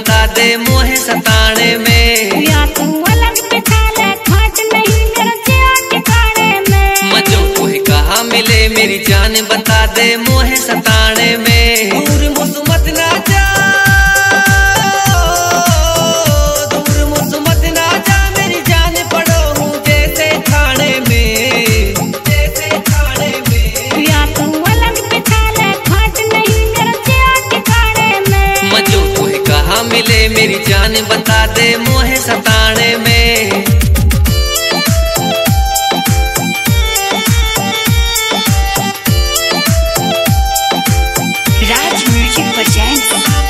बता दे मोहे सताने में। या तू अलग बिठा ले खाट नहीं मेरा जिया ठिकाने में। मजो कोई कहाँ मिले मेरी जान बता दे मोहे सताने में। दूर मुझ मत ना जा, दूर मुझ मत ना जा मेरी जान पड़ो हूँ जैसे खाने में, जैसे खाने में। या तू अलग बिठा ले खाट नहीं मेरा जिया ठिकाने में। मजो कोई कहाँ मिले मेरी जान बता दे मोहे सताने में। Raj music presents.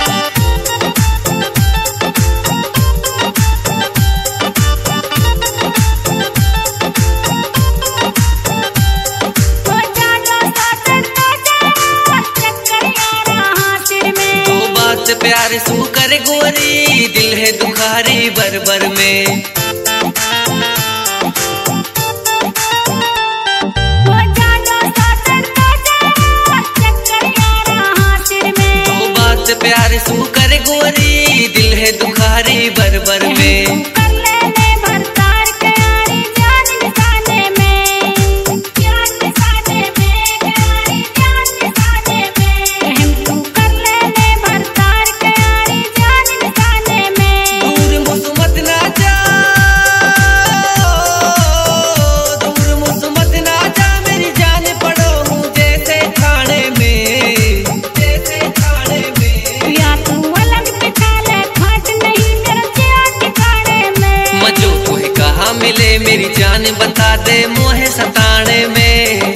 प्यार सू कर गोरी दिल है दुखारी बरबर में। तो बात प्यार सू कर गोरी दिल है दुखारी बरबर में। मिले मेरी जान बता दे मोहे सताने में।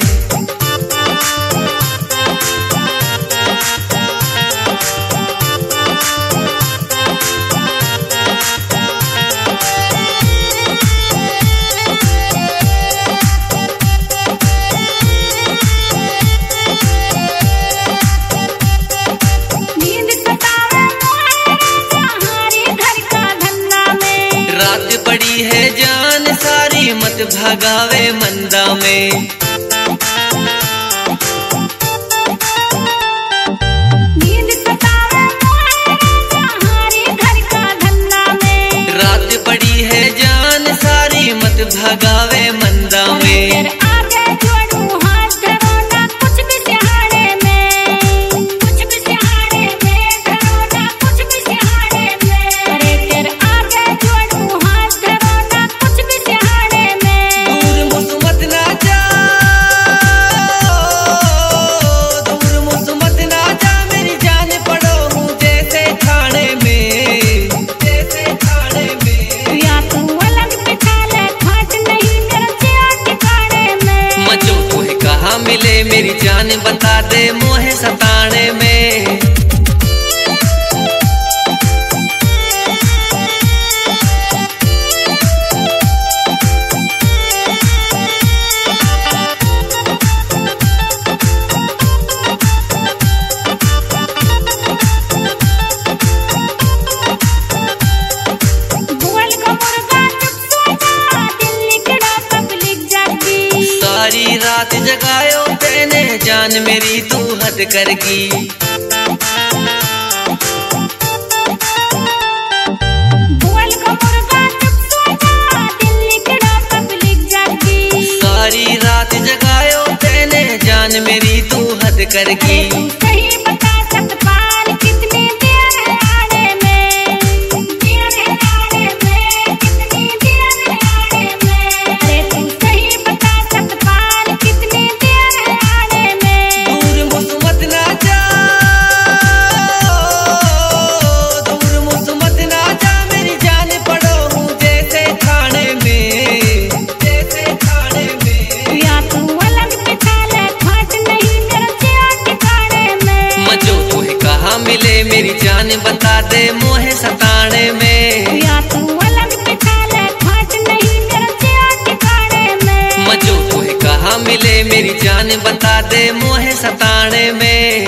रात पड़ी है जान सारी मत भगावे मंदा में। रात पड़ी है जान सारी मत भगावे मंदा में। मिले मेरी जान बता दे मोहे सताने में। सारी रात जगायो तेने जान मेरी तू हद करगी। सारी रात जगायो तेने जान मेरी तू हद करगी। मिले मेरी जान बता दे मोहे सताने में। या तू अलग बिठा ले खाट नहीं मेरा जिया ठिकाने में। मजो कोई कहाँ मिले मेरी जान बता दे मोहे सताने में।